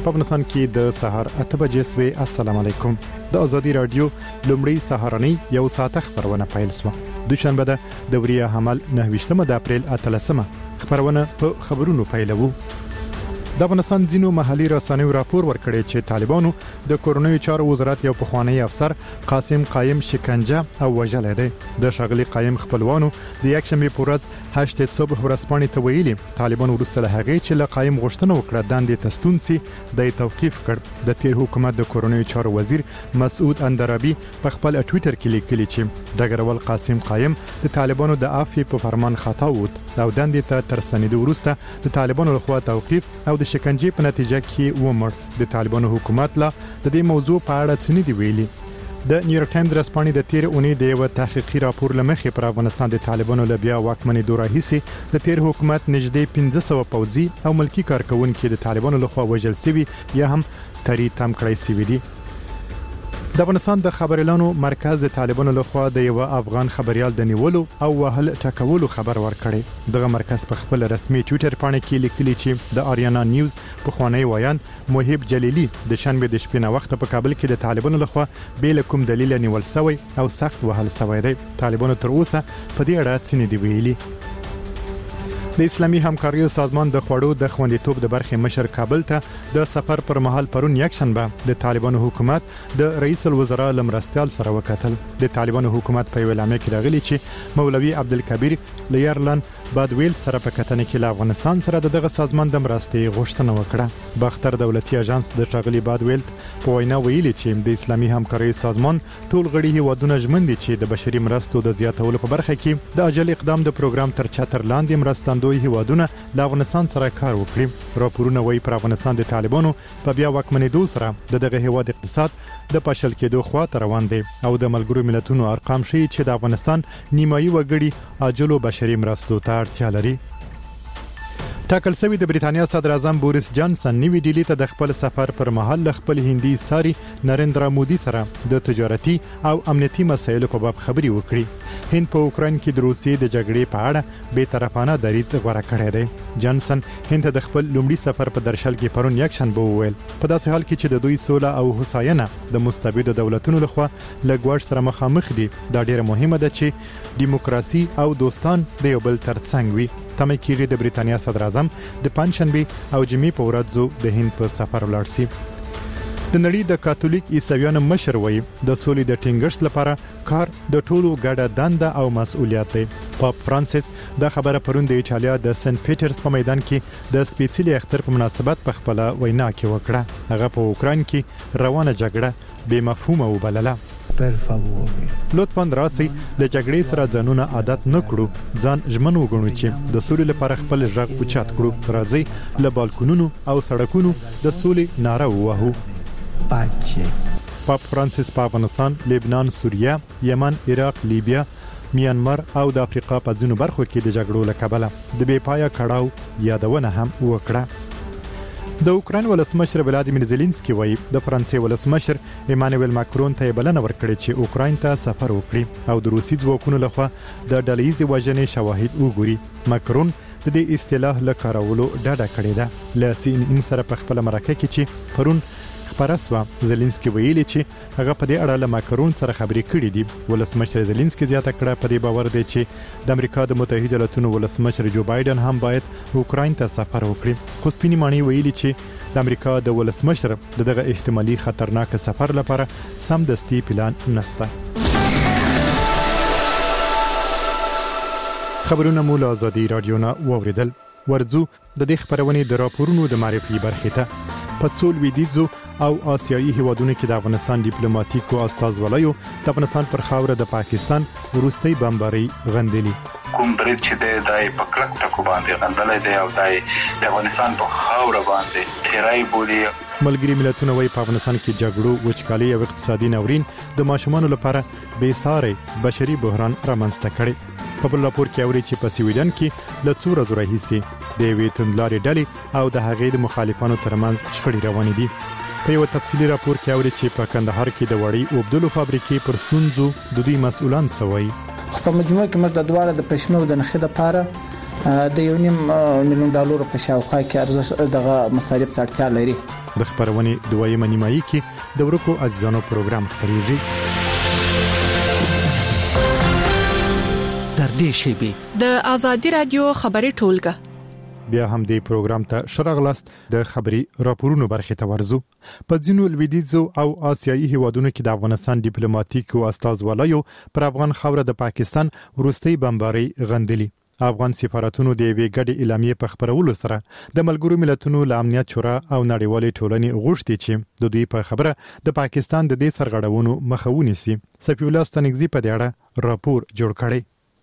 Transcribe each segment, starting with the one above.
په افغانستان کې د سهار 8 بجې سوي. السلام علیکم. د ازادي رادیو لومړی سهارنی یو ساعت خبرونه پیل شوه. دوشنبه د دوریه حمل 9 د اپریل 13 خبرونه په خبرونو پیلوو. د افغانستان ځینو محلي رسنیو راپور ورکړی چې طالبانو د کورونی چارو وزارت یو پخوانی افسر قاسم قایم شکنجه او وژل دی. د شغلی قایم خپلوانو د یک شنبه په ورځ 8 صبح ورسپانې ته ویلي طالبانو وروسته له هغه چې له قایم غوښتنه وکړه دندې تستون سي د توقيف کړ. د تیر حکومت د کورونی چارو وزیر مسعود اندرابي په خپل ټوئیټر کې لیکلي چې دغه قاسم قایم د طالبانو د عفو په فرمان خطا ووت او دندې ته ترستنیدو وروسته د طالبانو لخوا توقيف او د شکنجې په نتیجه کې ومړ. د طالبانو حکومت لا د دې موضوع په اړه څه نه دی ویلي. د نیویورک ټایمز رسپانې د تیر اونۍ د یو تحقیقي راپور لمخې پر افغانستان د طالبانو لبیا واکمنې دوره هیڅ د تیر حکومت نږدې 1500 پوځي او ملکی کارکونکو د طالبانو لخوا وژل شوي یا هم تری تم کړی شوي دي. د افغانستان د خبريالانو مرکز د طالبانو لخوا د یو افغان خبريال د نیولو او وهل ټکولو خبر ورکړي. دغه مرکز په خپل رسمي ټوئیټر باندې کې لیکلي چې د آریانا نیوز په خوانی وایان محب جلیلی د شنبه د شپې نه وخت په کابل کې د طالبانو لخوا بیل کوم دلیل نیول شوی او سخت وهل شوی دی. طالبانو تر اوسه په دې اړه څه نه دی ویلي. د اسلامي همکاریو سازمان د خوړو د خوندیتوب د برخې مشر کابل ته د سفر پر مهال پرون یک شنبه د طالبانو حکومت د رئیس الوزرا لمرستيال سره وکتل. د طالبانو حکومت په اعلامیه کې راغلی چې مولوي عبدالکبیر لیرلن بادویل سره په کتنه کې له افغانستان سره دغه سازمان د مرستې غوښتنه وکړه. باختر دولتي اژانس د ټاغلي بادویل په وینا ویلي چې د اسلامي همکاریو سازمان ټول غړي هیوادونه ژمن دي چې د بشري مرستو د زیاتولو په برخه کې د اجل اقدام د پروګرام تر چتر لاندې مرستندوی هیوادونه له افغانستان سره کار وکړي. راپورونه وايي پر افغانستان د طالبانو په بیا واکمنېدو سره دغه هیواد اقتصاد د پاشل کېدو خواته روان دی او د ملګرو ملتونو ارقام ښیي چې د افغانستان نیمایي وګړي عاجلو بشري مرستو ته اړتیا لري. ټاکل شوی د بریټانیا صدر اعظم بوریس جانسن نیوی ډیلی ته د خپل سفر پر مهال له خپل هندي ساري نریندرا مودي سره د تجارتي او امنیتي مسایلو په باب خبري وکړي. هند په اوکراین کې د روسیې د جګړې په اړه به طرفانه دریځ غوړه کړی دی. جانسن هند د خپل لومړي سفر په درشل کې پرون یک شنبه وویل په داسې حال کې چې د دوی سوله او هوساینه د مستبد دولتونو لخوا لګوړ سره مخامخ دي دا ډیره مهمه ده چې دیموکراسي او دوستان د یو بل ترڅنګ وي. تمه کېږي د بریټانیا صدر اعظم د پنځشنبه او جمعې په ورځ د هند په سفر ولاړ شي. د نړۍ د کاتولیک عیسویانو مشر وایي د سولې د ټینګښت لپاره کار د ټولو ګډه دنده او مسؤلیت دی. پاپ فرانسیس دا خبره پرون د ایټالیا د سنت پیټرز په میدان کې د سپیڅلي اختر په مناسبت په خپل وینا کې وکړه. هغه په اوکراین کې روانه جګړه بې مفهومه وبلله. لطفاً راسي د جګړې سره ځانونه عادت نه کړو ځان ژمن وګڼو چې د سولې لپاره خپل ژغ اوچت کړو. راځي له بالکونونو او سړکونو د سولې ناره ووهو. پاپ فرانسیس په افغانستان، لبنان، سوریه، یمن، عراق، لیبیا، میانمار او د افریقا په ځینو برخو کې د جګړو له کبله د بې پایه کړاو یادونه هم وکړه. د اوکراین ولسمشر ولادیمیر زيلنسکي وایي د فرانسې ولسمشر ایمانوئل ماکرون ته بلنه ورکړې چې اوکراین ته سفر وکړي او د روسي ځواکونو لخوا د ډلهیزې وژنې شواهد وګوري. ماکرون د دې اصطلاح له کارولو ډډه کړې ده. له CNN سره په خپل مرکه کې چې پرون خبره سوه زيلنسکي ویلي چې هغه په دې اړه له ماکرون سره خبرې کړې دي. ولسمشر زيلنسکي زیاته کړه په دې باور دی چې د امریکا د متحده ایالاتونو ولسمشر جو بایدن هم باید اوکراین ته سفر وکړي. خو سپینې ماڼۍ ویلي چې د امریکا د ولسمشر دغه احتمالي خطرناک سفر لپاره سمدستي پلان نشته. خبرونه مو له ازادي رادیو نه واوریدل. ورځو د دې خبرونې د راپورونو د معرفي برخې ته په څو لویدیځو او آسیایي هیوادونو کې د افغانستان ډیپلوماټیکو استازولیو د افغانستان پر خاوره د پاکستان وروستي بمباري غندلي. کوم برید چې د پکړک ټکو باندې غندلې دی او د افغانستان په خاوره باندې تیرای بولی. ملګری ملتونه وايي په افغانستان کې جګړو، وچکالي او اقتصادي ناورین د ماشومانو لپاره بې ساري بشري بحران رامنځته کړي. په بل راپور کې اوري چې په سویډن کې له څو ورځې راهیسې د یوې توندلارې ډلې او د هغې د مخالفانو ترمنځ شخړې روانې دي. په یو تفصیلي راپور کې اوري چې په کندهار کې د وړۍ اوبدلو فابریکې پر ستونزو د دوی مسؤلان څه وایي. په مجموع کې موږ د دواړه د پښنو د نخښې لپاره د $1.5 میلیون په شاوخوا کې ارزښت دغه مصارف ته اړتیا لري. د خبرونې دویمه نیمایي کې د ورکو عزیزانو پروګرام خپرېږي. تر دې شیبې د آزادي رادیو خبري ټولګه بیا هم د پروګرام ته شرغلاست د خبري راپورونو برخه ته ورزو. په ځینو لویدیځو او آسیایي هیوادونو کې د افغانستان ډیپلوماټیکو استازوالایو پر افغان خاوره د پاکستان وروستۍ بمباري غندلي. افغان سفارتونو د یوې ګډې اعلامیې په خبرولو سره د ملګرو ملتونو له امنیت شورا او نړیوالې ټولنې غوښتي چې د دوی په خبره د پاکستان د دې سرغړونو مخه ونیسي. سفی الله ستنګزي په دې اړه راپور جوړ کړی.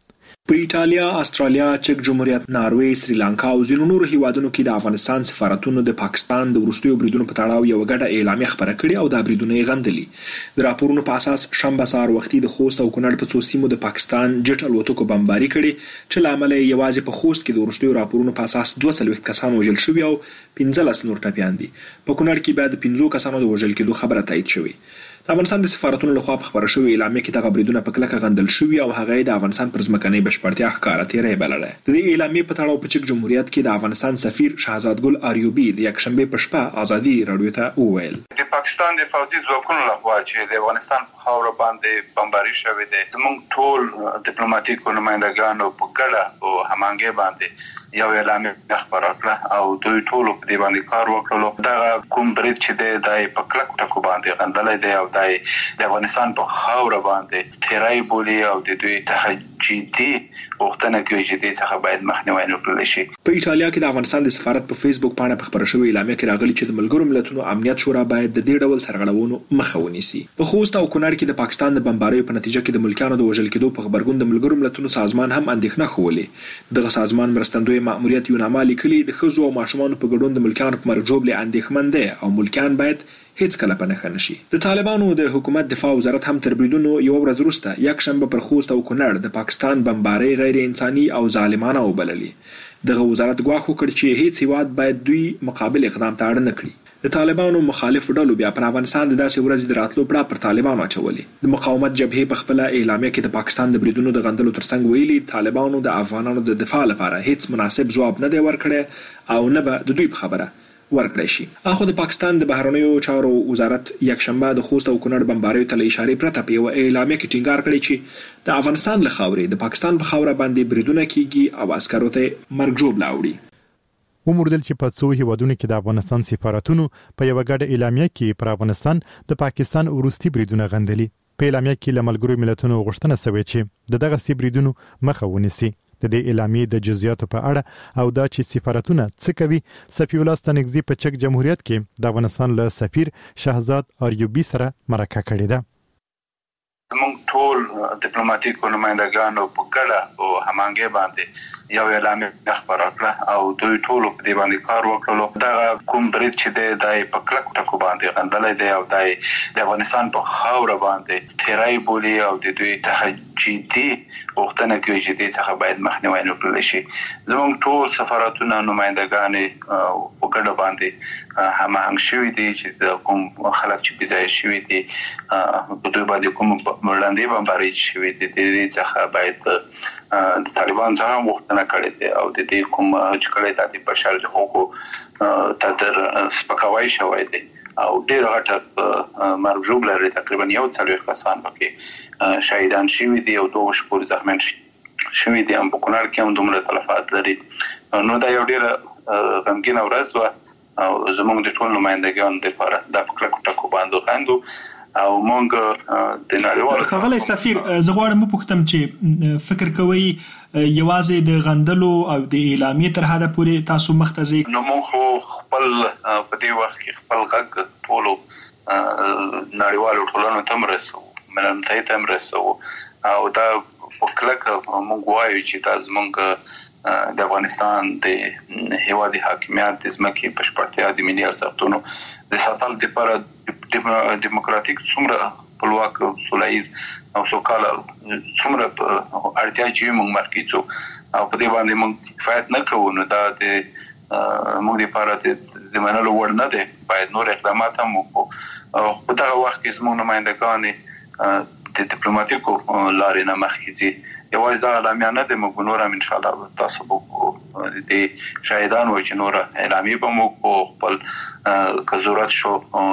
په ایټالیا، استرالیا، چک جمهوریت، ناروې، سریلانکا او ځینو نورو هیوادونو کې د افغانستان سفارتونو د پاکستان د وروستیو بریدونو په تړاو یو ګډه اعلامیه خبره کړې او دا بریدونه یې غندلي. د راپورونو په اساس شنبه سهار وختي د خوست او کونړ په څو سیمو د پاکستان جټ الوتکو بمباري کړې چې لامل یې یوازې په خوست کې د وروستیو راپورونو په اساس 42 کسان وژل شوي او 15 نور ټپیان دي. په کونړ کې بعد 15 کسانو د وژل کېدو خبره تایید شوې. د افغانستان د سفارتونو لخوا په خبره شوې اعلامیه کې دغه بریدونه په کلکه غندل شوي او هغه د افغانستان پر ځمکنۍ بشپړتیا ښکاره تیری بلله. د دې اعلامیې په تړاو په چک جمهوریت کې د افغانستان سفیر شهزاد ګل آریوبي د یکشنبه په شپه آزادي رادیو ته وویل د پاکستان د فوجي ځواکونو لخوا چې د افغانستان په خاوره باندې بمباري شوې ده، زموږ ټول ډیپلوماټیکو نمائندګانو په ګډه او هماهنګي باندې یو اعلامیه خبره کړه او دوی ټول په دې باندې کار وکړلو. دا کوم برید چې د په کلک ټکو باندې غندلې ده او د افغانستان په خاوره باندې تیری بولی او د دوی څخه جدي وختونه کوي چې دې څخه باید مخنیوي وکړل شي. په ایټالیا کې د افغانستان د سفارت په فیسبوک باندې په خبره شوې اعلامیه کې راغلي چې د ملګرو ملتونو امنیت شورا باید د دې ډول سرغړونو مخه ونیسي. په خوست او کونړ کې د پاکستان د بمباریو په نتیجه کې د ملکیانو د وژل کېدو په خبرګون د ملګرو ملتونو سازمان هم اندېښنه خوله. دغه سازمان مرستندوی مأموریت یوناما لیکلي د ښځو او ماشومانو په ګډون د ملکیانو په مرګ ژوبلې اندېښمن دي او ملکیان باید هیڅ کله په نښه نشي. د طالبانو د حکومت دفاع وزارت هم تر بریدونو یو ورځ وروسته یکشنبه پر خوست او کونړ د پاکستان بمباري غیر انساني او ظالمانه وبللي. دغه وزارت ګواښ وکړ چې هیڅ هیواد باید دوی مقابل اقدام ته اړ نه کړي. د طالبانو مخالف ډلو بیا پر افغانستان د داسې ورځې د راتلو پړه پر طالبانو اچولې. د مقاومت جبهې په خپل اعلامیه کې د پاکستان د بریدونو د غندلو ترڅنګ ویلي طالبانو د افغانانو د دفاع لپاره هیڅ مناسب ځواب نه دی ورکړی او نه به د دوی په خبره ورکړی شي. اخو د پاکستان د بهرنیو چارو وزارت یکشنبه د خوست او کونړ بمباریو ته له اشارې پرته په یو اعلامیه کې ټینګار کړی چې د افغانستان له خاورې د پاکستان په خاوره باندې بریدونه کیږي او عسکرو ته مرګ ژوبله اوړي. وموردل چې په څو هیوادونو کې د افغانستان سفارتونو په یو ګډه اعلامیه کې پر افغانستان د پاکستان وروستي بریدونه غندلي. په اعلامیه کې له ملګرو ملتونو غوښتنه شوې چې دغه بریدونو مخه ونیسي. د دې اعلامیې د جزئیاتو په اړه او دا چې سفارتونه څه کوي، سفی الله ستنګزي په چک جمهوریت کې د افغانستان له سفیر شهزاد آریوبي سره مرکه کړې ده. موږ ټول ډیپلوماټیکو نمائندګانو په ګډه او هماهنګي باندې یو اعلامیه خبره کړه او دوی ټول په دې باندې کار وکړلو. دا کوم برید چې د په کلک ټکو باندې غندلې ده او د افغانستان په خاوره باندې تیری بولی او د دوی څخه جدي وختونه کوي چې دې څخه باید مخنیوي وکړل شي. زموږ ټول سفارتونه نمائندګانې په ګډه باندې هماهنګ شوي دي چې کوم خلک چې بځای شوي دي په دوی باندې کوم وړاندې بمباري شوي دي دې څخه باید د طالبان څخه وختونه کړي دي او د دې کوم چې کړي د بشر حقوقو تر سپکاوی شوی دی او ډیر غټه مرګ ژوبله لري. تقریبا 140 کسان پکې شهیدان شوي دي او 2 شپور زخمیان شوي دي. هم په کونړ کې هم دومره تلفات لري. نو دا یو ډیر غمګین ورځ و او زموږ د ټول نمائندګانو لپاره د کلکو ټکو باندې غندو او مونږ د نړیوالو خغلی سفیر زه غواړم پوښتم چې فکر کوئ یوازې د غندلو او د اعلامیې تر حده پورې تاسو مختزي؟ نو مونږ خپل په دې وخت کې خپل غږ ټول نړیوالو ټولنو ته مرسو مننه ته مرسو او دا په کلک مونږ وایو چې تاسو مونږ د افغانستان د هیوادي حاکمیت د ځمکې بشپړتیا د ملي ارزښتونو د ساتلو لپاره دیموکراتیک څومره خپلواک سولهییز او سوکاله څومره اړتیا چې موږ مرکزو او په دې باندې موږ کفایت نه کوو. نو دا د موږ لپاره د منلو وړ نه دی. باید نور اقدامات هم وکړو. په دغه وخت کې زموږ نمائندګان د ډیپلوماټیکو لارې نه مخکې ځي. یوازې دا اعلامیه نه ده، موږ نور هم ان شاء الله تاسو د شاهدانو چې نور اعلامیه به مو کو خپل که ضرورت شو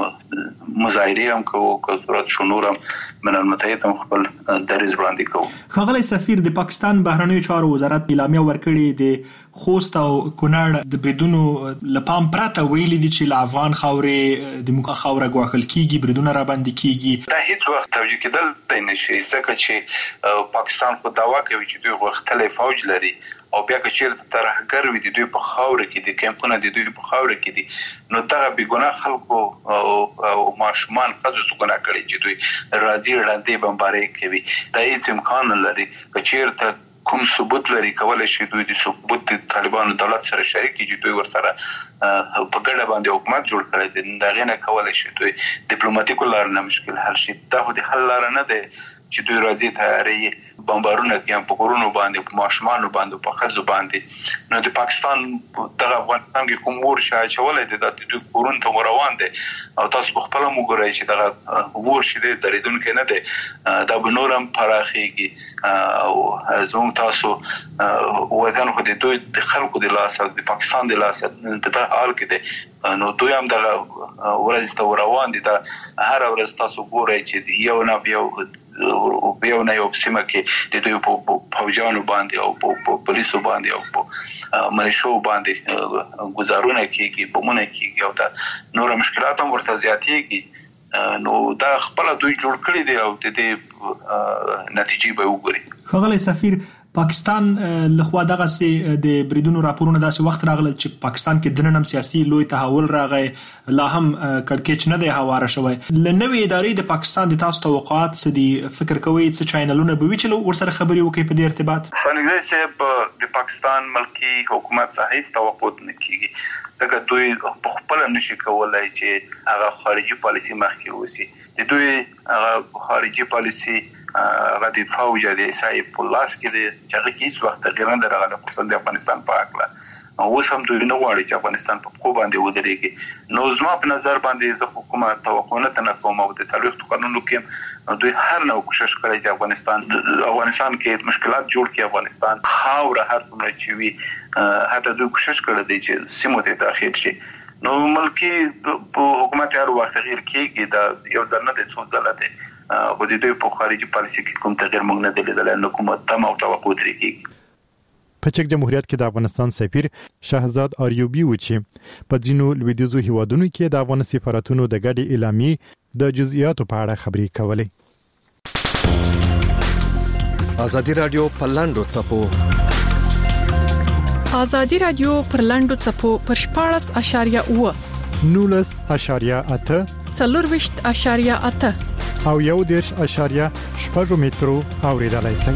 مظاهره هم کوو که ضرورت شو نور هم من المتحد هم خپل دریځ وړاندې کوو. ښاغلی سفیر، د پاکستان بهرنیو چارو وزارت اعلامیه ورکړې د خوست او کونړ د بریدونو لپام پرته ویلي دي چې له افغان خاورې د موږ خاوره ګواښل کیږي، بریدونه را باندې کیږي. دا هیڅ وخت توجیه کېدل نه شي ځکه چې پاکستان خو دعوا کوي چې دوی غوښتلی فوج لري او بیا که چیرته ترهګر وي د دوی په خاوره کې دي، کیمپونه د دوی په خاوره کې دي، نو دغه بېګناه خلکو او ماشومان ښځو څه ګناه کړي چې دوی راځي ړندې بمبارۍ کوي. دا هیڅ امکان نه لري. که چیرته کوم ثبوت لري کولای شي دوی د ثبوت د طالبانو دولت سره شریک کړي چې دوی ورسره په ګډه باندې حکومت جوړ کړی دی، د هغې نه کولای شي دوی ډیپلوماتیکو لارو نه مشکل حل شي. دا خو د حل لاره نه دی چې دوی راځي تیارې بمبارونه کوي په کورونو باندې، په ماشومانو باندې، په ښځو باندې. نو د پاکستان دغه افغانستان کې کوم اور چې اچولی دی دا د دوی کورونو ته روان دی او تاسو په خپله هم وګورئ چې دغه اور چې دی درېدونکی نه دی، دا به نور هم پراخېږي او زموږ تاسو وطن خو د دوی د خلکو د لاسه د پاکستان د لاسه په دغه حال کې دی، نو دوی هم دغه ورځ ته روان دي. دا هره ورځ تاسو ګورئ چې یو نه یو نه یو سیمه کې د دوی په فوجانو باندې او په پولیسو باندې او په ملیشو باندې ګزارونه کېږي، بمونه کېږي او دا نور مشکلات هم ورته زیاتېږي. نو دا خپله دوی جوړ کړي دي او د دې نتیجې به وګوري. ښاغلی سفیر، پاکستان لخوا دغه د بریدونو راپورونه داسې وخت راغلل چې پاکستان کې دننه هم سیاسي لوی تحول راغی، لا هم کړکېچ نه دی هواره شوی. له نوې ادارې د پاکستان د تاسو توقعات څه دي؟ فکر کوئ څه چینلونه به وي چې ورسره خبرې وکړي په دې ارتباط؟ ثانیګزی صاحب، د پاکستان ملکي حکومت څخه هیڅ توقع نه کېږي ځکه دوی په خپله نشي کولی چې هغه خارجي پالیسي مخکې ووسي. د دوی هغه خارجي پالیسي هغه د فوج د صاحب په لاس کې دی چې هغه کې هیڅ وخت تغیر نه راغلی، خصوصا د افغانستان په هکله. اوس هم دوی نه غواړي چې افغانستان په پښو باندې ودرېږي. نو زما په نظر باندې زه کومه توقع نه کوم او د 40 کلونو کې دوی هر نوع کوشش کړی چې افغانستان کې مشکلات جوړ کړي. افغانستان خاوره هر څومره چې وي حتی دوی کوشش کړی دی چې سیمو ته داخل شي. نو ملکي حکومت هر وخت تغیر کېږي، دا یو ځل نه دی څو ځله دی، خو د دوی په خارجي پالیسي کې کوم تغیر موږ نه دی لیدلی، نه کومه تمه او توقع ترې کېږي. په چک جمهوریت کې د افغانستان سفیر شهزاد آریوبي و چې په ځینو لویدیځو هیوادونو کې د افغان سفارتونو د ګډې اعلامیې د جزئیاتو په اړه خبرې کولې. ازادي رادیو په لاندو څپو ازادي رادیو پر لاندو څپو پر 14.8 19.8 40.8 او 1.8 مترو اوریدلای شئ.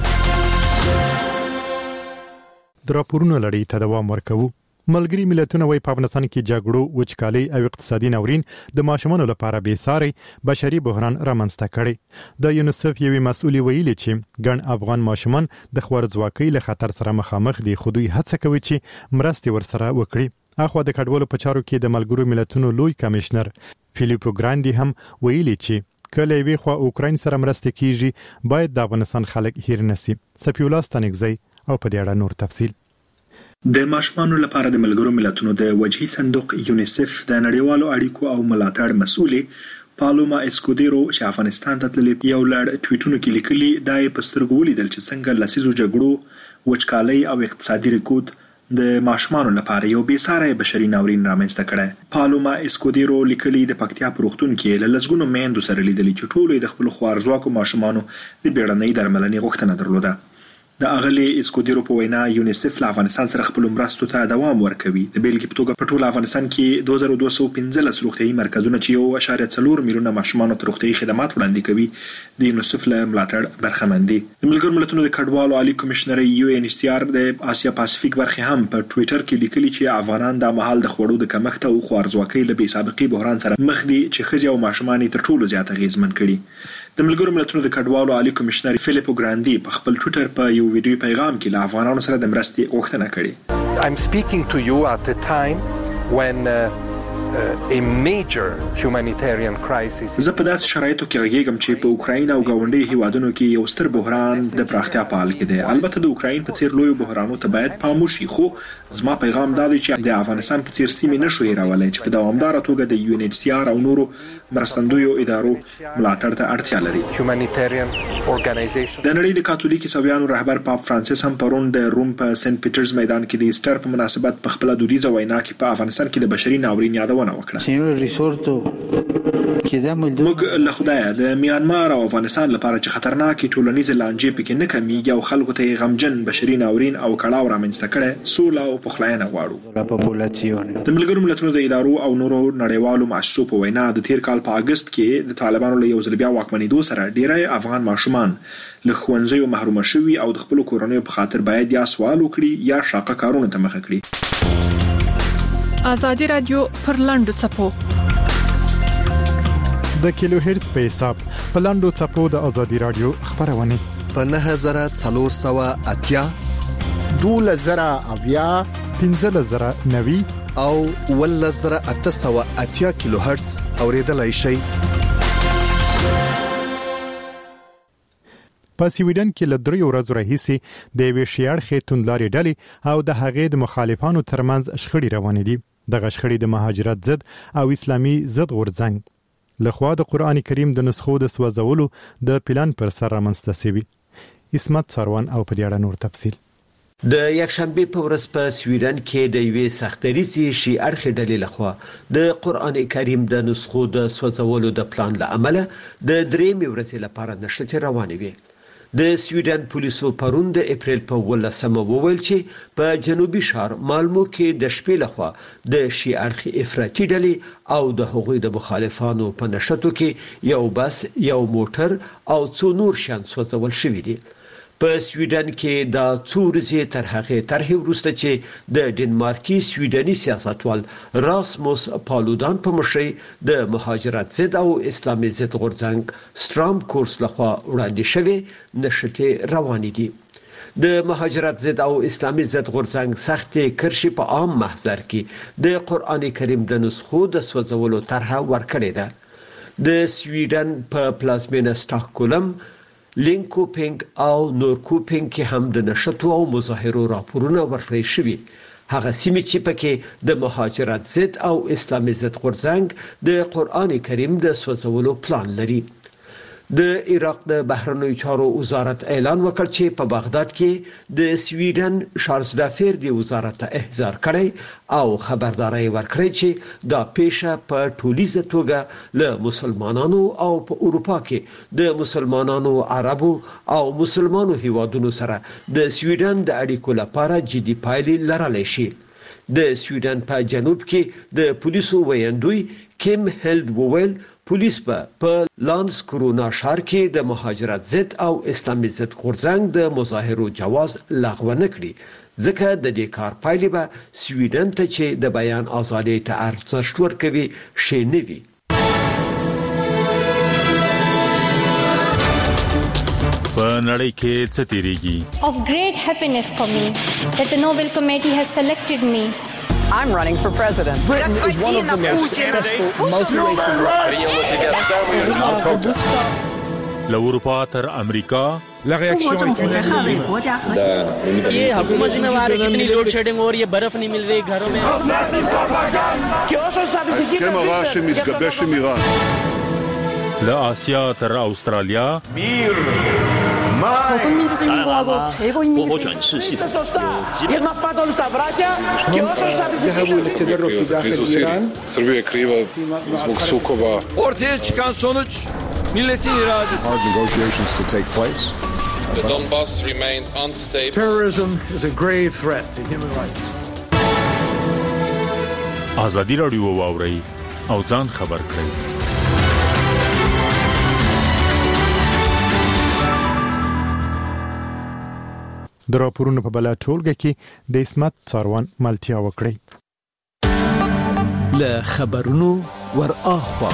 د راپورونو لړۍ ته دوام ورکوو. ملګری ملتونه وايي په افغانستان کې جګړو، وچکالۍ او اقتصادي ناورین د ماشومانو لپاره بېساري بشري بحران رامنځته کړي. د یونیسف یوې مسؤلې ویلي چې ګڼ افغان ماشومان د خوارځواکۍ له خطر سره مخامخ دي، خو دوی هڅه کوي چې مرستې ورسره وکړي. اخوا د کډوالو په چارو کې د ملګرو ملتونو لوی کمشنر فیلیپو ګراندي هم ویلي چې کله وی خو اوکراین سره مرسته کیږي باید د افغانستان خلک هیر نسی. سپیولا ستانګزی او په دې اړه نور تفصیل. د ماشومانو لپاره د ملګرو ملتونو د وجهي صندوق یونیسف د نړیوالو اړیکو او ملاتړ مسؤلې پالوما اسکودیرو چې افغانستان ته تللې یو لړ ټویټونه کې لیکلي دای په سترګو ولیدل چې څنګه لسیزو جګړو، وچکالۍ او اقتصادي رکود د ماشومانو لپاره یو بېساري بشري ناورین رامنځته کړی. پالوما اسکودیرو لیکلي د پکتیا په روغتون کې له لسګونو میندو سره لیدلې چې ټولو د خپل خوارځواکو ماشومانو د بیړنۍ درملنې غوښتنه درلوده. د اغلی اسکودیرو په وینا یونیسف له افغانستان سره خپل مرستو ته دوام ورکوي. د بیلګې په توګه په ټول افغانستان کې 2215 روغتیايي مرکزونه چې 1.4 میلیونه ماشومانو ته روغتیايي خدمات وړاندې کوي د یونیسف له ملاتړ برخمن دي. د ملګرو ملتونو د کډوالو عالی کمشنر UNHCR د آسیا پاسفیک برخه هم په ټوئیټر کې لیکلي چې افغانان د مهال د خوړو د کمښت او خوارځواکۍ له بې سابقې بحران سره مخ دي چې ښځې او ماشومان تر ټولو زیات اغېزمن کړي. د ملګرو ملتونو د کډوالو عالی کمشنر فیلیپو ګراندي په خپل ټوئیټر په یو ویډیو پیغام کې له افغانانو سره د مرستې غوښتنه کړې. I'm speaking to you at a time when a major humanitarian crisis. زه په داسې شرایطو کې غږیږم چې په اوکراین او ګاونډي هیوادونو کې یو ستر بحران د پراختیا په حال کې دی. البته د اوکراین په څیر لوی بحرانونو ته باید پام وشي، خو زما پیغام دا دی چې د افغانستان په څیر سیمې نشو هیرولای چې په دوامداره توګه د UNHCR او نورو مرستندویو ادارو ملاتړ ته اړتیا لري. Humanitarian organization. د نړۍ د کاتولیک عیسویانو رهبر پاپ فرانسیس هم پرون د روم په سنت پیټرز میدان کې د ایسټر په مناسبت په خپل دودیزه وینا کې په افغانستان کې د بشري ناورین یادونه وکړه. موږ له خدایه د میانمار او افغانستان لپاره چې خطرناکې ټولنیزې لانجې پکې نه کمیږي او خلکو ته غمجن بشري ناورین او کړاو رامنځته کړي سوله او پخلاینه غواړو. د ملګرو ملتونو د ادارو او نورو نړیوالو مؤسسو په وینا د تیر کال په اگست کې د طالبانو له یو ځل بیا واکمنېدو سره ډیری افغان ماشومان له ښوونځیو محروم شوي او د خپل کورنیو په خاطر باید یا سوال وکړي یا شاقه کارونه ته مخه کړي. آزادي رادیو پر لاندو چپو د کیلو هرتز په حساب په لاندو چپو د آزادي رادیو خبرونه په 9480 2000 1590 او 1880 کیلو هرتز اوریدلای شئ. په سویډن کې له 3 ورځې راهیسې د یوې شیاړې توندلارې ډلې او د هغې د مخالفانو ترمنځ شخړې روانې دي. دغه شخړې د مهاجرت ضد او اسلامي ضد غورځنګ لخوا د قرآن کریم د نسخو د سوځولو د پلان پر سر رامنځته شوی. اسمت سروان او په دې اړه نور تفصیل. د یکشنبه په ورځ په سویډن کې د یوې سختریزي شیعه ډلې لخوا د قرآن کریم د نسخو د سوځولو د پلان له امله د 3 ورځې لپاره نشته روانې وي. د سویډن پولیسو پرون د اپریل په 18 وویل چې په جنوبي ښار مالمو کې د شپې لخوا د شیعه افراطي ډلې او د هغوی د مخالفانو په نشټو کې یو بس، یو موټر او څو نور شیان سوځول شوي دي. په سویډن کې دا څو ورځې تر هغې طرحې وروسته چې د ډنمارکي سویډني سیاستوال راسموس پالودان په مشرۍ د مهاجرت ضد او اسلامي ضد غورځنګ سترام کورس لخوا وړاندې شوې نشټې روانې دي. د مهاجرت ضد او اسلامي ضد غورځنګ سختې کرښې په عام محضر کې د قرآن کریم د نسخو د سوځولو طرحه ورکړې ده. د سویډن په پلازمینه سټاکهولم، لینکوپینګ او نورکوپینګ کې هم د نشټو او مظاهرو راپورونه ورکړل شوي. هغه سیمې چې پکې د مهاجرت ضد او اسلامي ضد غورځنګ د قرآن کریم د سوځولو پلان لري. د عراق د بهرنیو چارو وزارت اعلان وکړ چې په بغداد کې د سویډن شارلزدافیر دی وزارت ته احضار کړی او خبرداري ورکړی چې دا پیښه په ټولیزه توګه له مسلمانانو او په اروپا کې د مسلمانانو، عربو او مسلمانو هیوادونو سره د سویډن د اړیکو لپاره جدي پایلې لرلی شي. د سویډن په جنوب کې د پولیسو ویاندوی کیم هیلد وویل پولیس په لانس کرونا ښار کې د مهاجرت ضد او اسلامي ضد غورځنګ د مظاهرو جواز لغوه نه کړي، ځکه د دې کار پایلې به سویډن ته چې د بیان ازادۍ ته ارزښت ورکوي ښې نه وي. په نړۍ کې څه تیریږي؟ Of great happiness for me that the Nobel Committee has selected me. I'm running for president. Britain is one of the most successful multiracial countries. له اروپا تر امریکا ये हुकूमत जिम्मेवार है, कितनी load shedding हो रही है, बर्फ नहीं मिल रही घरों में. له آسیا تر استرالیا 조선민주주의인공화국 최고인민이 Srbija je kriva zbog sukoba. Ortaya çıkan sonuç milletin iradesi. The Donbass remained unstable. Terrorism is a grave threat to human rights. آزادي رادیو واورئ او ځان خبر کړئ. د راپورونو په بلا ټولګه کې د اسمت سروان ملتیا وکړي. له خبرونو ور اخوا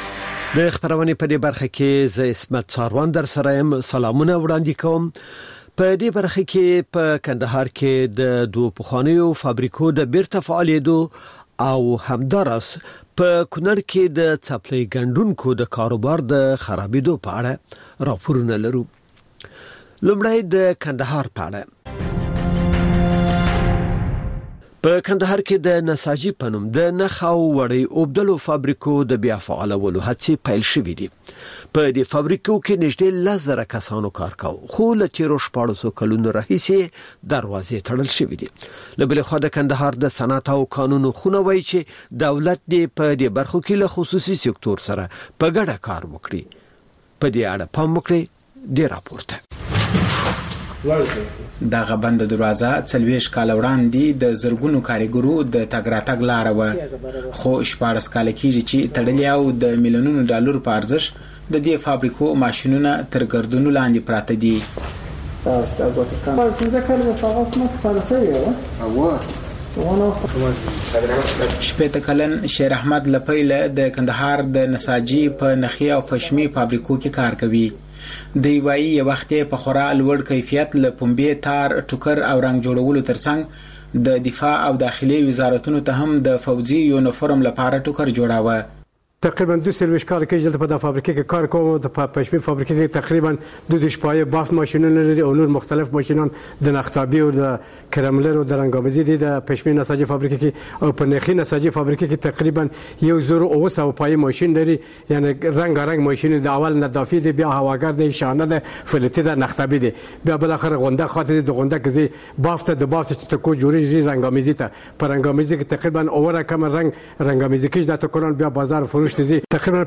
د خبرونه په دې برخه کې ز اسمت سروان در سره سلامونه وړاندې کوم. په دې برخه کې په کندهار کې د دوه پخوانیو فابریکو د بیرته فعالیدو او همدارس په کونړ کې د څپلۍ ګڼډونکو د کاروبار د خرابېدو په اړه راپورونه لرو. لومړی د کندهار په اړه. په کندهار کې د نساجي پنوم د نخاو وړي اوبدلو فابریکو د بیا فعالولو هڅې پیل شوې دي. په دې فابریکو کې نږدې 10,000 کسانو کار کاوه، خو له تیرو 14 کلونو راهیسې دروازې تړل شوې دي. له بلې خوا د کندهار د صنعت او قانونو خونه وایي چې دولت دې په دې برخو کې له خصوصي سکتور سره په ګډه کار وکړي. په دې اړه پام وکړئ د راپورته. دغه بند دروازه 40 کال وړاندې د زرګونو کاریګرو د تګ راتګ لار و، خو 14 کال کېږي چې تړلې او د میلیونونو ډالر په ارزښت د دې فابریکو ماشینونه تر ګردونو لاندې پراته دي. شپېته کلن شیر احمد لپیله د کندهار د نساجي په نخي او فشمي فابریکو کې کار کوي. دی وایي یو وخت په خورا لوړ کیفیت له پنبې، تار، ټوکر او رنګ جوړولو ترڅنګ د دفاع او داخلي وزارتونو ته هم د فوزي یونیفورم لپاره ټوکر جوړاوه. تقریبا 2 کال کې د په فابریکه کې کار کوم. د پښمې فابریکه کې تقریبا 2 شپایه بافت ماشینونه لري او نور مختلف ماشینان د نختابي او د کرملر او د رنګامزي دي. د پښمې نساجي فابریکه کې او په نخي نساجي فابریکه کې تقریبا 1,000 پای ماشین لري، یعنی رنګ ماشین د اول نظافي دي، بیا هواګر دي، شانه ده، فلټي ده، نختابي دي، بیا بل اخر غونډه خاطر د غونډه کې بافت د بافت ته کو جوړیږي رنګامزي ته. په رنګامزي کې تقریبا اوره کم رنګامزي کې د تکران بیا بازار فروش دي. تقریبا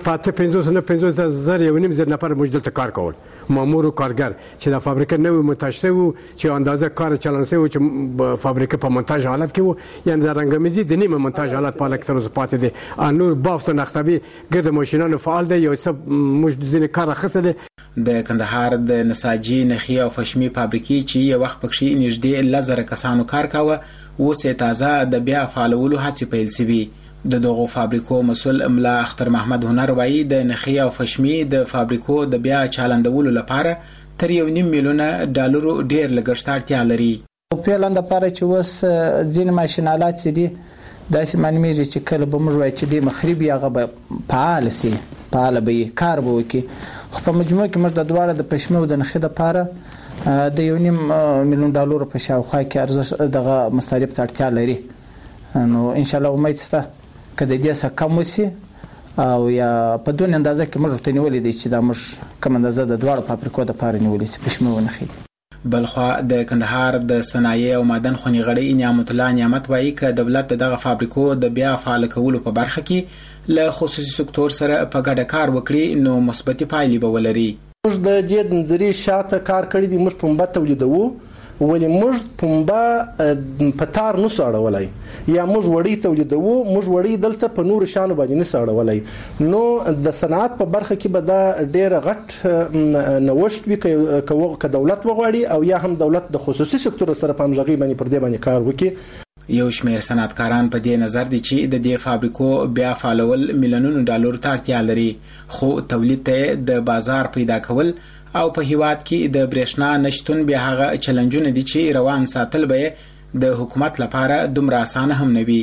550 یو نیم زر نفر موجود کار کول، مامور او کارګر چې د فابریکه نوې مونتاژ شوی و، چې اندازه کار چلن شوی و، چې فابریکه په مونتاژ حالت کې و، یعنی د رنګامزي د نیمه مونتاژ حالت په لکه تر پاتې دي. انور بافت او نختابي ګرد ماشینانو فعال دي، یو څه موږ ځینې کار خسته دي. د کندهار د نساجي نخي او فشمي فابریکې چې یو وخت پکې نږدې 10,000 کسانو کار کاوه، اوس تازه د بیا فعالولو هڅې پیل شوي. د دغه فابریکو مسول املا اختر محمد هنر وایي د نخي او فشمي د فابریکو د بیا چالندولو لپاره تر 1.5 میلیون ډالر ډیر لګښت اړتیا لري. په پلان د لپاره چې وس ځین ماشینالات دي داسې معنی چې کله به موږ وایو چې د مخربي هغه فعال سي، فعال به کار به وکړي. خو په مجموع کې موږ د دواړه د پښمې او د نخي لپاره د 1.5 میلیون ډالر په شاوخوا کې ارزښت دغه مصارف ته اړتیا لري. نو ان شاء الله امید سته کله دې څه کم وسی او یا په دون اندازه کې موږ ته نیولې دي چې دا موږ کم اندازه د دواړو فابریکو د پاره نیولې سي پښمه ونخي. بلخوا د کندهار د صنایع او معدن خونی غړي نعمت الله نعمت وایي ک دولت دغه فابریکو د بیا فعال کولو په برخه کې له خصوصي سکتور سره په ګډه کار وکړي نو مثبت پایلې به ولري. موږ د دې نظریې شاته کار کړی دی. موږ پنبه تولیدوو، ولی موږ پنبه په تار نه ساړولای، یا موږ وړي تولیدوو، موږ وړي دلته په نور شانو باندې نه ساړولای. نو د صنعت په برخه کې به دا ډېر غټ نوښت وي که دولت وغواړي او یا هم دولت د خصوصي سکتور سره په همغږي باندې پر دې باندې کار وکړي. یو شمېر صنعتکاران په دې نظر دي چې د دې فابریکو بیا فعالول میلیونونو ډالر ته اړتیا لري، خو تولید ته د بازار پیدا کول او په هیواد کې د برېښنا نشټون بیا هغه چیلنجونه دي چې روان ساتل به د حکومت لپاره دومره اسانه هم نه وي.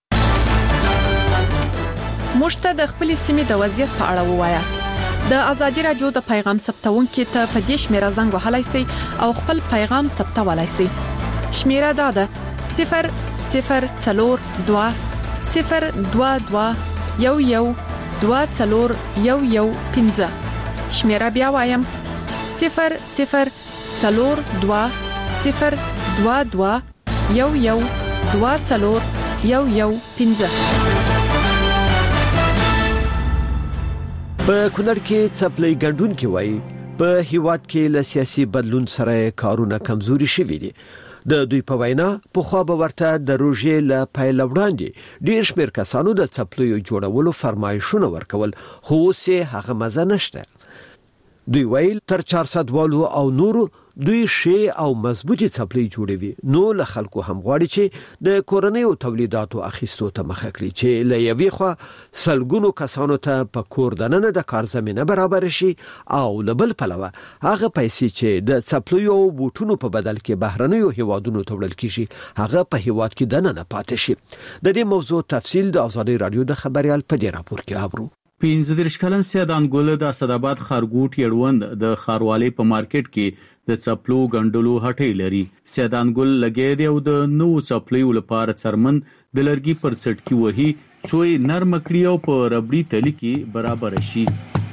مشته د خپل سیمې د وضعیت په اړه ووایاست. د ازادي رادیو د پیغام ثبتونکو ته په دې شمیره زنګ وهلای شئ او خپل پیغام ثبتولای شئ. شمیره دا ده 002 022 11 24015. شمیره بیا وایم 002 022 11 په کونړ کې څپلۍ ګڼډونکو وایي په هیواد کې له سیاسي بدلون سره کارونه کمزوري شوي دي. د دوی په وینا په خو به ورته د روژې له پیل وړاندې ډیر شمېر کسانو د څپلۍ جوړولو فرمایشونه ورکول، خو اوس هغه مزه نشته. دوی ویل تر 400 والو او نورو دوی شی او مضبوطی څپلۍ جوړوي. نو له خلکو هم غواړي چې د کورنیو تولیداتو اخیستو ته مخه کړي چې له یوې خوا سلګونو کسانو ته په کور دننه د کار زمینه برابر شي او له بل پلوه هغه پیسې چې د څپلیو او بوټونو په بدل کې بهرنیو هیوادونو ته وړل کیږي هغه په هیواد کې دننه پاتې شي. د دې موضوع تفصیل د ازادي رادیو د خبريال په دې راپور کې اورو. 15 کلن سیدان ګل د اسداباد خارګوټ یړوند د خاروالي په مارکیټ کې د چپلو غندلو هټۍ لري. سیدان ګل لګې دی او د نو چپلیو لپاره څرمن د لرګي پر څټکی وهي څوې نرم کړي او په ربړي تلی کې برابر شي.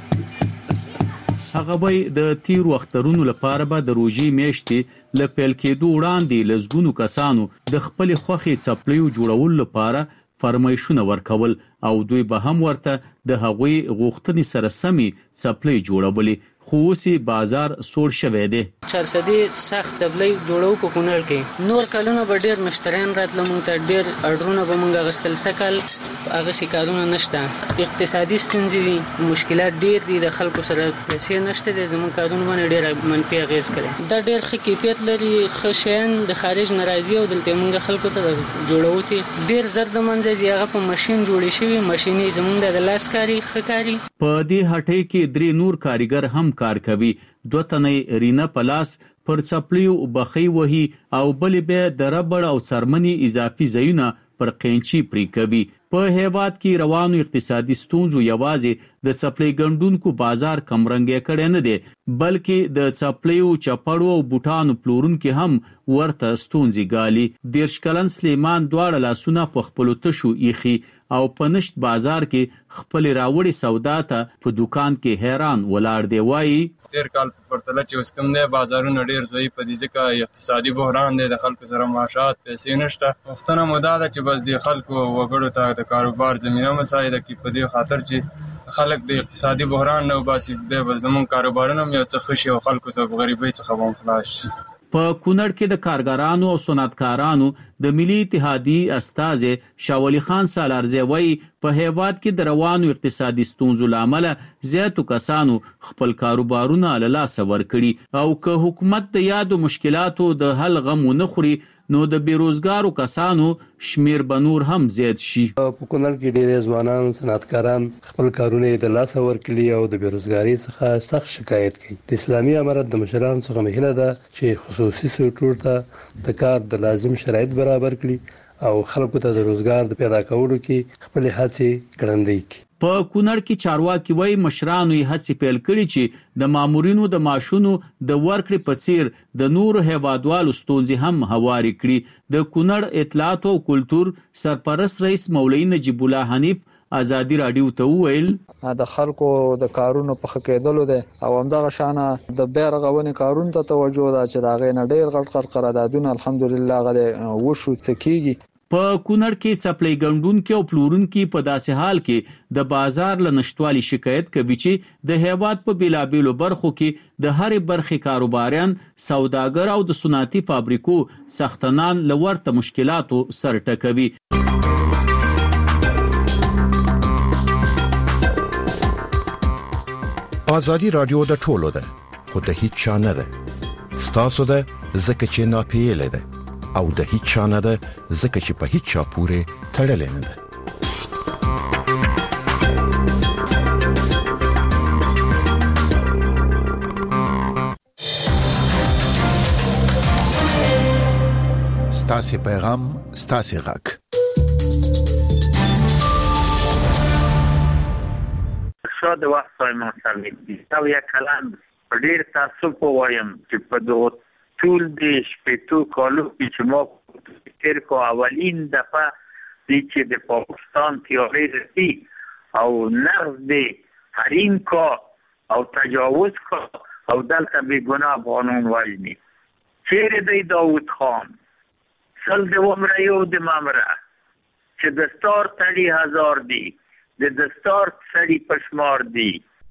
هغه وای د تیر وخترونو لپاره به د روزي میاشتې ل پیل کېدو وړاندې لزګونو کسانو د خپل خوخي چپلیو جوړول لپاره فرمایشونه ورکول او دوی به هم ورته د هغوی غوښتنې سره سمي چپلې جوړولې. خو اوسې بازار سوړ شوی دی. چرسدي سخت چپلې جوړو په کونړ کې نور کلونه به ډېر مشتریان راتله مونږ ته ډېر اډرونه به مونږ اغوستل. سکل هغه کارونه نشته. اقتصادي ستونزې دي، مشکلات ډېر دي، د خلکو سره پیسې نشته دي. زموږ کارونه باندې ډېر منفي اغېز کوي. دا ډېر ښه کیفیت لري، ښه شیان د خارج نه راځي او دلته مونږ خلکو ته جوړو ته ډېر زر د منځه ځي. هغه په ماشين جوړې شوی، ماشينې زموږ د لاس کاری ښه کاری. په دې هټۍ کې درې نور کاریګر هم کار کوي. 2 تنې رینا پلاس پر چپلیو بخي وهي او بلې به د ربړ او څرمنې اضافي ځایونه پر قینچي پرې کوي. په هیواد کې روانو اقتصادي ستونزو یوازې د چپلې ګندونکو بازار کمرنګ کړي نه دي، بلکې د چپلیو چپړو او بوټانو پلورونکو هم ورته ستونزې ګالي. 13 کلن سلیمان دواړه لاسونه په خپل تشو ایخي او په نشت بازار کې خپل راوړي سودا ته په دکان کې حیران ولاړ دی. وایي تیر کال په پرتله چې اوس کوم دی بازارونه ډیر ضعیف دي ځکه اقتصادي بحران دی، د خلکو سره معاشات پیسې نشته. وختونه مو دا ده چې بس د خلکو وګړو ته د کاروبار زمینه مساعده کی په دې خاطر چې خلک د اقتصادي بحران نه وباسي به بل زمون کاروبارونه یو څه خشي او خلکو ته غریبۍ څخه هم خلاص شي. په کونړ کې د کارګرانو او صنعتکارانو د ملي اتحادیې استاذ شاولی خان سالارزی وایي په هیواد کې د روانو اقتصادي ستونزو لامل زیاتو کسانو خپل کاروبارونه له لاسه ورکړي او که حکومت د یادو مشکلاتو د حل غم ونه خوري نو د بیروزګارو کسانو شمیر به نور هم زیات شي. په کونړ کې ډېر ځوانان صنعتکاران خپل کارونه د لاسه ورکړي او د بیروزګاری څخه سخت شکایت کوي. د اسلامي امارت د مشرانو څخه مهله ده چې خصوصي سکتور ته د کار د لازم شرایط برابر کړي او خلکو ته د روزګار د پیدا کولو کې خپل هڅې ګړندۍ کړي. په کونړ کې چارواکي وایي مشرانو یې هڅې پیل کړي چې د مامورینو د معاشونو د ورکړې په څیر د نورو هیوادوالو ستونزې هم هواري کړي. د کونړ اطلاعات او کلتور سرپرست رئیس مولوی نجیب الله حنیف ازادي رادیو ته وویل د خلکو د کارونو په خکېدلو ده او همدغه شانه د بیرغونې کارونو ته توجه ده چې دا غي نه ډېر غټ قراردادونه الحمدلله غده وشو تکیږي. په کونړ کې چپلې ګندونکو او پلورونکو په داسې حال کې د بازار له نشټوالي شکایت کوي چې د هیواد په بیلابیلو برخو کې د هرې برخې کاروباریان، سوداګر او د صنعتي فابریکو سختنان له ورته مشکلاتو سر ټکوي. ازادي رادیو د ټولو ده خو د هیڅ چا نه ده. ستاسو ده زکه چې ناپیل ده او د هیڅ چا نه ده زکه چې په هیڅ چا پورې تړلې نه ده. ستاسو پیغام ستاسو غږ. شاده وخت ما سمېږي او یا کلام ډېر تاسو وایم چې په دوه ټول د شپېتو کالو چې ما تیر کو اولین دفعه چې د پاکستان تیاری رسی او نقض د حریم کا او تجاوز کا او دلته بیگناه قانون وجنی چیرې دی داود خان سل دوم ریو د ممره چې دستار تړي هزار دی د دستار سړي پشمار دی.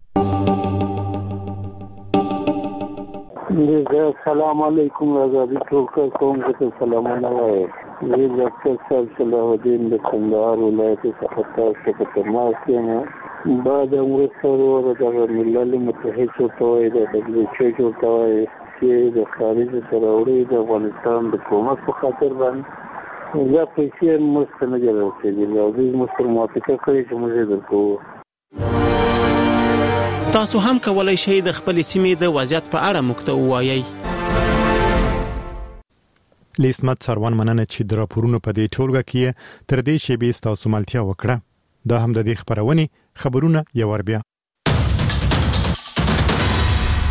السلام علیکم آزادی ټول قوم ته سلامونه وایم. زه ډاکټر صاحب صلاح الدین د کندهار ولایت څخه تاسو ته تماس کوم. بعد امر سره د ملل متحد ته د WHO ته پیسې د خارج سره وړي د افغانستان د حکومت په خاطر باندې دا پیسې موږ ته نه دي رسېدلې او دوی موږ سره موافقه کړې چې موږ یې درکوو. تاسو هم کولای شئ د خپل سیمې د وضعیت په اړه موږ ته ووایئ. لیسمت سروان مننه چې د راپورونو په دې ټولګه کې تر دې شی به تاسو ملتیا وکړه. دا هم د دې خبرونه یو ور بیا